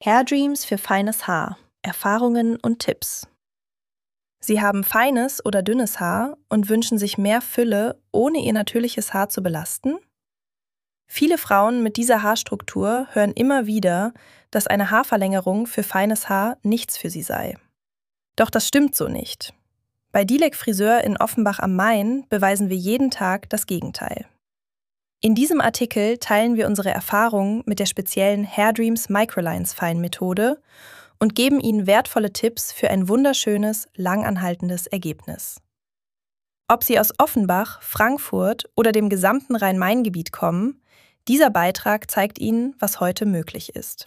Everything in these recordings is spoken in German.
Hairdreams für feines Haar. Erfahrungen und Tipps. Sie haben feines oder dünnes Haar und wünschen sich mehr Fülle, ohne ihr natürliches Haar zu belasten? Viele Frauen mit dieser Haarstruktur hören immer wieder, dass eine Haarverlängerung für feines Haar nichts für sie sei. Doch das stimmt so nicht. Bei Dilek Friseur in Offenbach am Main beweisen wir jeden Tag das Gegenteil. In diesem Artikel teilen wir unsere Erfahrungen mit der speziellen Hairdreams Microlines Fine Methode und geben Ihnen wertvolle Tipps für ein wunderschönes, langanhaltendes Ergebnis. Ob Sie aus Offenbach, Frankfurt oder dem gesamten Rhein-Main-Gebiet kommen, dieser Beitrag zeigt Ihnen, was heute möglich ist.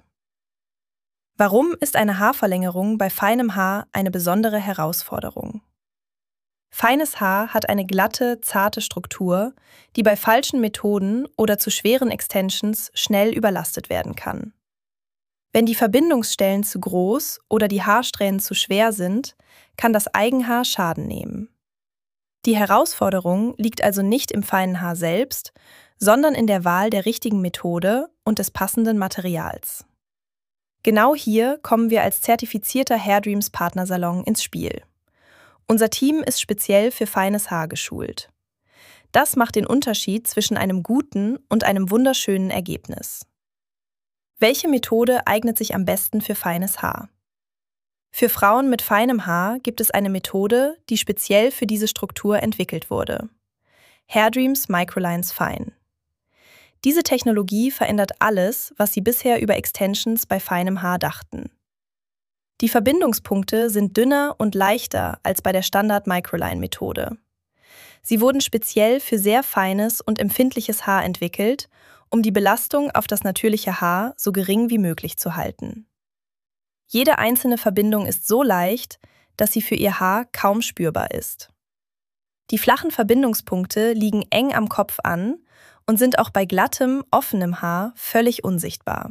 Warum ist eine Haarverlängerung bei feinem Haar eine besondere Herausforderung? Feines Haar hat eine glatte, zarte Struktur, die bei falschen Methoden oder zu schweren Extensions schnell überlastet werden kann. Wenn die Verbindungsstellen zu groß oder die Haarsträhnen zu schwer sind, kann das Eigenhaar Schaden nehmen. Die Herausforderung liegt also nicht im feinen Haar selbst, sondern in der Wahl der richtigen Methode und des passenden Materials. Genau hier kommen wir als zertifizierter Hairdreams Partnersalon ins Spiel. Unser Team ist speziell für feines Haar geschult. Das macht den Unterschied zwischen einem guten und einem wunderschönen Ergebnis. Welche Methode eignet sich am besten für feines Haar? Für Frauen mit feinem Haar gibt es eine Methode, die speziell für diese Struktur entwickelt wurde. Hairdreams Microlines Fine. Diese Technologie verändert alles, was Sie bisher über Extensions bei feinem Haar dachten. Die Verbindungspunkte sind dünner und leichter als bei der Standard-Microline-Methode. Sie wurden speziell für sehr feines und empfindliches Haar entwickelt, um die Belastung auf das natürliche Haar so gering wie möglich zu halten. Jede einzelne Verbindung ist so leicht, dass sie für Ihr Haar kaum spürbar ist. Die flachen Verbindungspunkte liegen eng am Kopf an und sind auch bei glattem, offenem Haar völlig unsichtbar.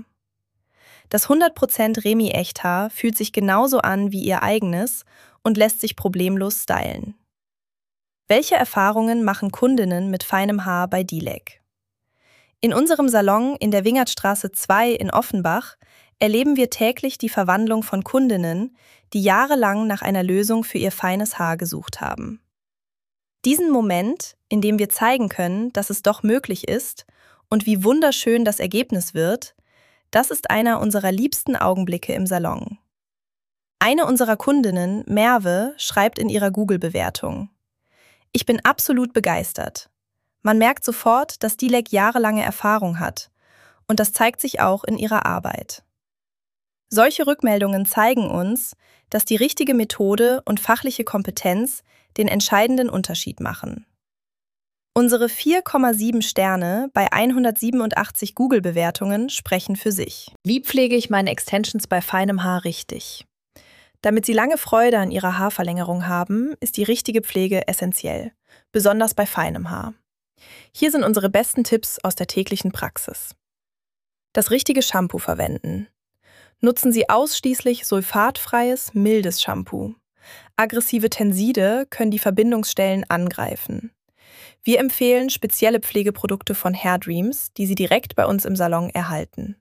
Das 100% Remi-Echthaar fühlt sich genauso an wie Ihr eigenes und lässt sich problemlos stylen. Welche Erfahrungen machen Kundinnen mit feinem Haar bei Dilek? In unserem Salon in der Wingertstraße 2 in Offenbach erleben wir täglich die Verwandlung von Kundinnen, die jahrelang nach einer Lösung für ihr feines Haar gesucht haben. Diesen Moment, in dem wir zeigen können, dass es doch möglich ist und wie wunderschön das Ergebnis wird, das ist einer unserer liebsten Augenblicke im Salon. Eine unserer Kundinnen, Merve, schreibt in ihrer Google-Bewertung: Ich bin absolut begeistert. Man merkt sofort, dass Dilek jahrelange Erfahrung hat und das zeigt sich auch in ihrer Arbeit. Solche Rückmeldungen zeigen uns, dass die richtige Methode und fachliche Kompetenz den entscheidenden Unterschied machen. Unsere 4,7 Sterne bei 187 Google-Bewertungen sprechen für sich. Wie pflege ich meine Extensions bei feinem Haar richtig? Damit Sie lange Freude an Ihrer Haarverlängerung haben, ist die richtige Pflege essentiell, besonders bei feinem Haar. Hier sind unsere besten Tipps aus der täglichen Praxis. Das richtige Shampoo verwenden. Nutzen Sie ausschließlich sulfatfreies, mildes Shampoo. Aggressive Tenside können die Verbindungsstellen angreifen. Wir empfehlen spezielle Pflegeprodukte von Hairdreams, die Sie direkt bei uns im Salon erhalten.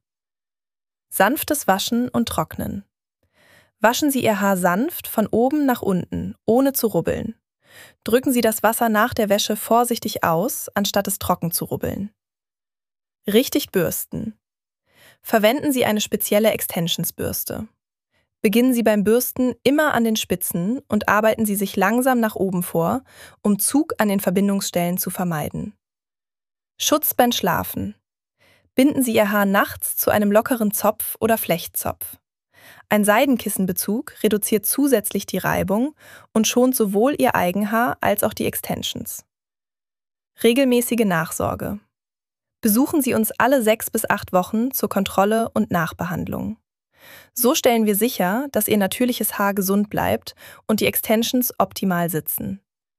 Sanftes Waschen und Trocknen. Waschen Sie Ihr Haar sanft von oben nach unten, ohne zu rubbeln. Drücken Sie das Wasser nach der Wäsche vorsichtig aus, anstatt es trocken zu rubbeln. Richtig bürsten. Verwenden Sie eine spezielle Extensionsbürste. Beginnen Sie beim Bürsten immer an den Spitzen und arbeiten Sie sich langsam nach oben vor, um Zug an den Verbindungsstellen zu vermeiden. Schutz beim Schlafen. Binden Sie Ihr Haar nachts zu einem lockeren Zopf oder Flechtzopf. Ein Seidenkissenbezug reduziert zusätzlich die Reibung und schont sowohl Ihr Eigenhaar als auch die Extensions. Regelmäßige Nachsorge. Besuchen Sie uns alle 6 bis 8 Wochen zur Kontrolle und Nachbehandlung. So stellen wir sicher, dass Ihr natürliches Haar gesund bleibt und die Extensions optimal sitzen.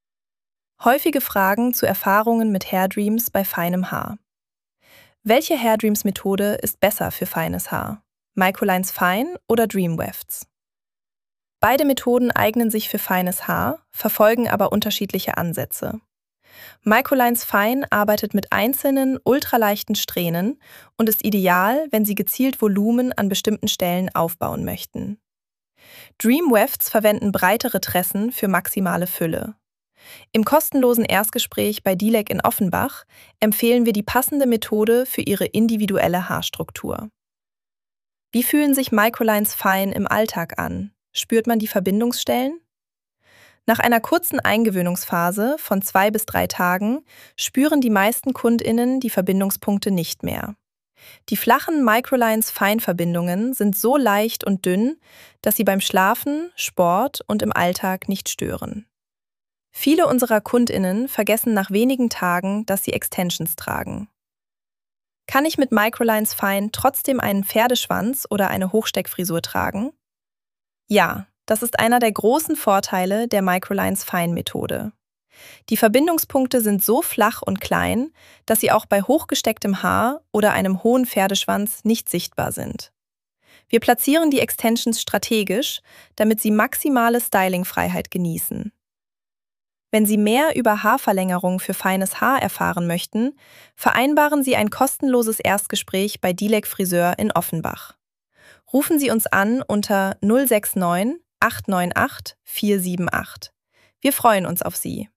Häufige Fragen zu Erfahrungen mit Hairdreams bei feinem Haar. Welche Hairdreams-Methode ist besser für feines Haar? Microlines Fine oder Dream Wefts? Beide Methoden eignen sich für feines Haar, verfolgen aber unterschiedliche Ansätze. Microlines Fine arbeitet mit einzelnen, ultraleichten Strähnen und ist ideal, wenn Sie gezielt Volumen an bestimmten Stellen aufbauen möchten. Dream Wefts verwenden breitere Tressen für maximale Fülle. Im kostenlosen Erstgespräch bei Dilek in Offenbach empfehlen wir die passende Methode für Ihre individuelle Haarstruktur. Wie fühlen sich Microlines Fine im Alltag an? Spürt man die Verbindungsstellen? Nach einer kurzen Eingewöhnungsphase von 2 bis 3 Tagen spüren die meisten KundInnen die Verbindungspunkte nicht mehr. Die flachen Microlines Feinverbindungen sind so leicht und dünn, dass sie beim Schlafen, Sport und im Alltag nicht stören. Viele unserer KundInnen vergessen nach wenigen Tagen, dass sie Extensions tragen. Kann ich mit Microlines Fine trotzdem einen Pferdeschwanz oder eine Hochsteckfrisur tragen? Ja, das ist einer der großen Vorteile der Microlines Fine-Methode. Die Verbindungspunkte sind so flach und klein, dass sie auch bei hochgestecktem Haar oder einem hohen Pferdeschwanz nicht sichtbar sind. Wir platzieren die Extensions strategisch, damit Sie maximale Stylingfreiheit genießen. Wenn Sie mehr über Haarverlängerung für feines Haar erfahren möchten, vereinbaren Sie ein kostenloses Erstgespräch bei Dilek Friseur in Offenbach. Rufen Sie uns an unter 069 898 478. Wir freuen uns auf Sie.